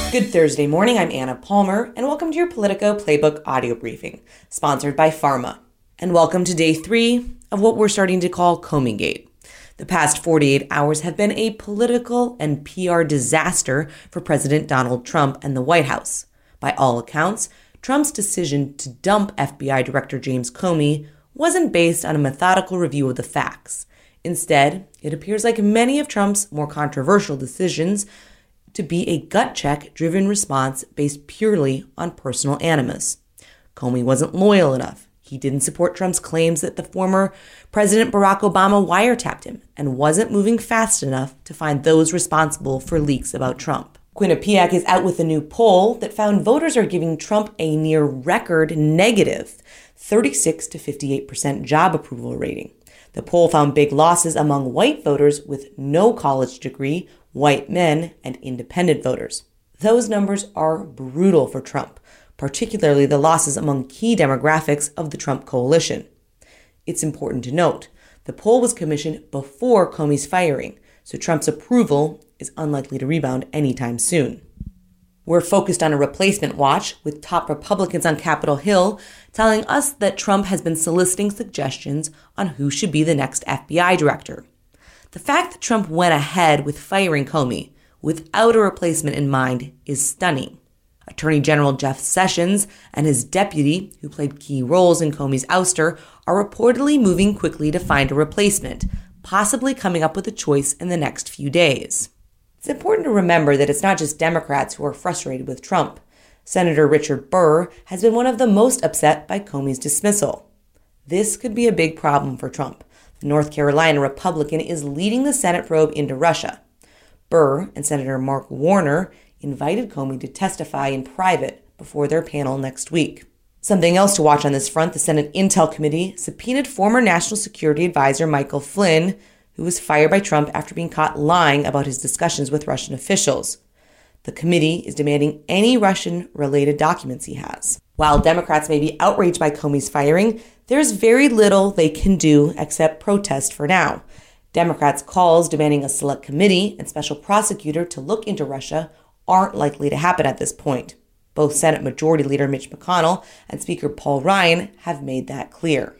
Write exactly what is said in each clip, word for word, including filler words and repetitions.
Good Thursday morning, I'm Anna Palmer, and welcome to your Politico Playbook audio briefing, sponsored by Pharma. And welcome to day three of what we're starting to call Comey-gate. The past forty-eight hours have been a political and P R disaster for President Donald Trump and the White House. By all accounts, Trump's decision to dump F B I Director James Comey wasn't based on a methodical review of the facts. Instead, it appears like many of Trump's more controversial decisions to be a gut-check-driven response based purely on personal animus. Comey wasn't loyal enough. He didn't support Trump's claims that the former President Barack Obama wiretapped him and wasn't moving fast enough to find those responsible for leaks about Trump. Quinnipiac is out with a new poll that found voters are giving Trump a near-record negative thirty-six to fifty-eight percent job approval rating. The poll found big losses among white voters with no college degree, white men, and independent voters. Those numbers are brutal for Trump, particularly the losses among key demographics of the Trump coalition. It's important to note, the poll was commissioned before Comey's firing, so Trump's approval is unlikely to rebound anytime soon. We're focused on a replacement watch, with top Republicans on Capitol Hill telling us that Trump has been soliciting suggestions on who should be the next F B I director. The fact that Trump went ahead with firing Comey without a replacement in mind is stunning. Attorney General Jeff Sessions and his deputy, who played key roles in Comey's ouster, are reportedly moving quickly to find a replacement, possibly coming up with a choice in the next few days. It's important to remember that it's not just Democrats who are frustrated with Trump. Senator Richard Burr has been one of the most upset by Comey's dismissal. This could be a big problem for Trump. The North Carolina Republican is leading the Senate probe into Russia. Burr and Senator Mark Warner invited Comey to testify in private before their panel next week. Something else to watch on this front, the Senate Intel Committee subpoenaed former National Security Advisor Michael Flynn, who was fired by Trump after being caught lying about his discussions with Russian officials. The committee is demanding any Russian-related documents he has. While Democrats may be outraged by Comey's firing, there's very little they can do except protest for now. Democrats' calls demanding a select committee and special prosecutor to look into Russia aren't likely to happen at this point. Both Senate Majority Leader Mitch McConnell and Speaker Paul Ryan have made that clear.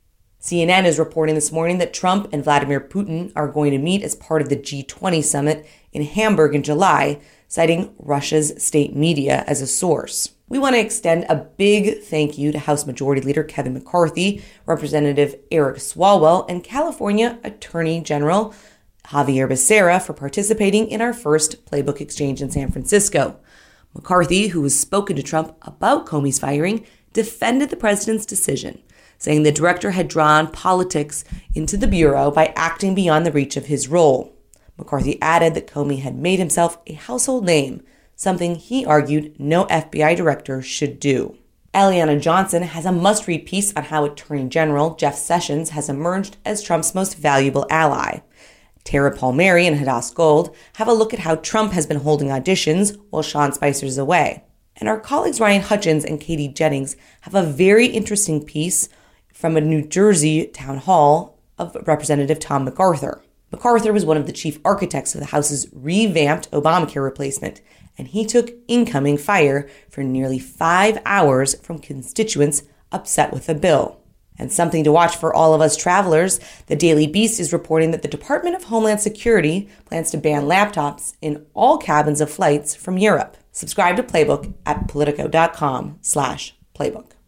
C N N is reporting this morning that Trump and Vladimir Putin are going to meet as part of the G twenty summit in Hamburg in July, citing Russia's state media as a source. We want to extend a big thank you to House Majority Leader Kevin McCarthy, Representative Eric Swalwell, and California Attorney General Xavier Becerra for participating in our first Playbook exchange in San Francisco. McCarthy, who has spoken to Trump about Comey's firing, defended the president's decision, saying the director had drawn politics into the Bureau by acting beyond the reach of his role. McCarthy added that Comey had made himself a household name, something he argued no F B I director should do. Eliana Johnson has a must-read piece on how Attorney General Jeff Sessions has emerged as Trump's most valuable ally. Tara Palmieri and Hadass Gold have a look at how Trump has been holding auditions while Sean Spicer's away. And our colleagues Ryan Hutchins and Katie Jennings have a very interesting piece from a New Jersey town hall of Representative Tom MacArthur. MacArthur was one of the chief architects of the House's revamped Obamacare replacement, and he took incoming fire for nearly five hours from constituents upset with the bill. And something to watch for all of us travelers, the Daily Beast is reporting that the Department of Homeland Security plans to ban laptops in all cabins of flights from Europe. Subscribe to Playbook at politico.com slash playbook.